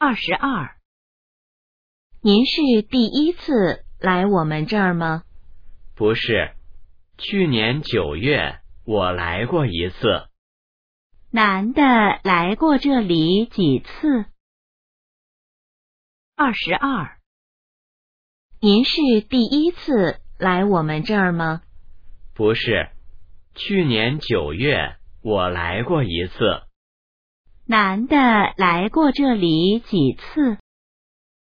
22。您是第一次来我们这儿吗？ 不是，去年9月我来过一次。 男的来过这里几次？22。您是第一次来我们这儿吗？ 不是，去年9月我来过一次。 男的来过这里几次？